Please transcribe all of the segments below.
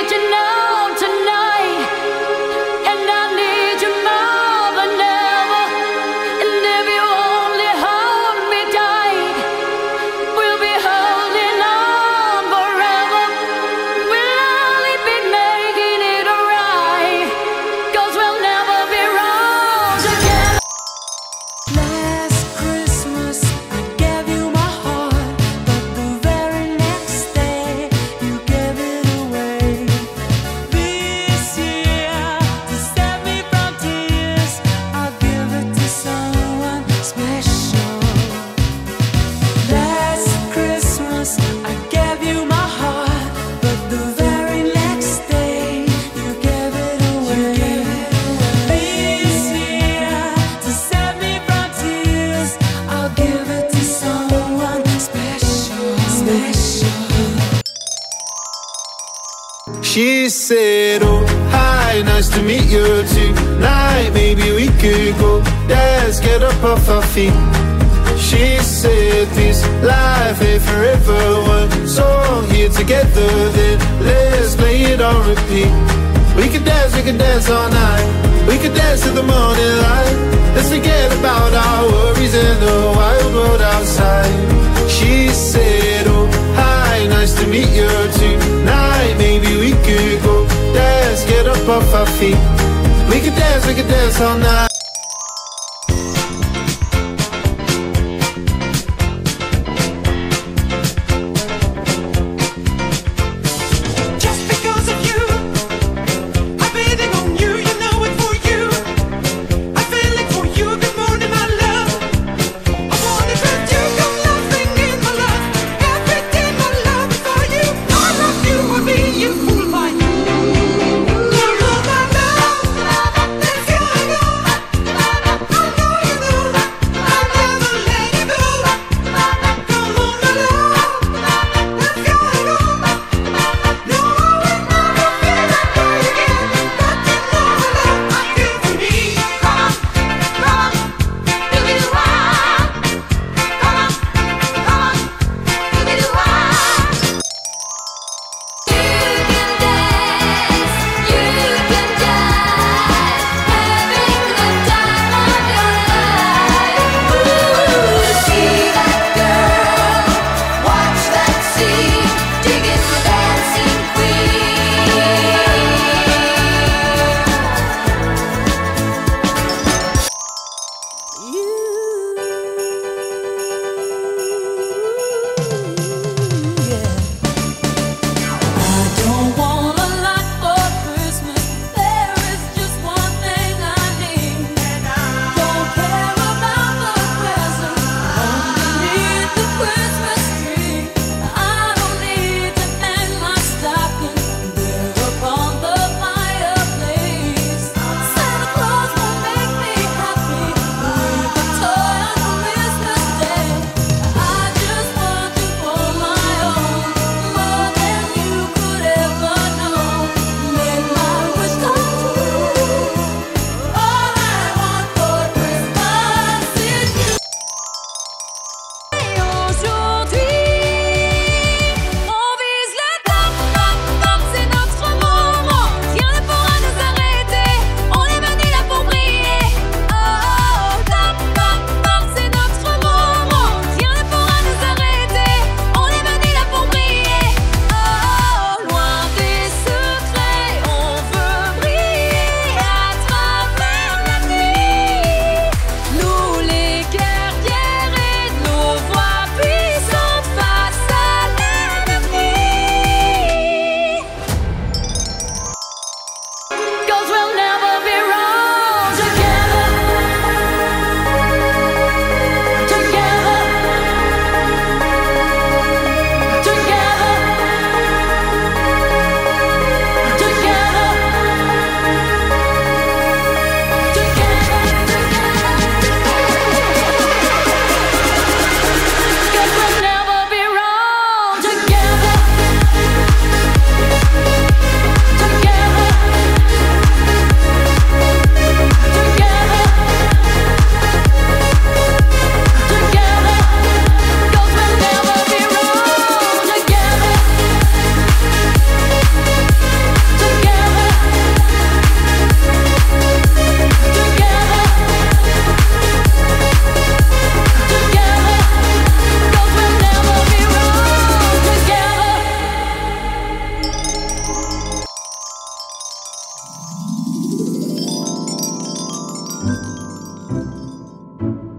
She said, oh, hi, nice to meet you tonight. Maybe we could go, let's get up off our feet. She said, this life ain't forever. One song here together, then let's play it on repeat. We could dance all night. We could dance till the morning light. Let's forget about our worries and the wild world outside. She said, oh, hi, nice to meet you tonight. Maybe we could go, let's get up off our feet. We could dance all night.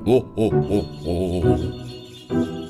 Oh, oh, oh, oh.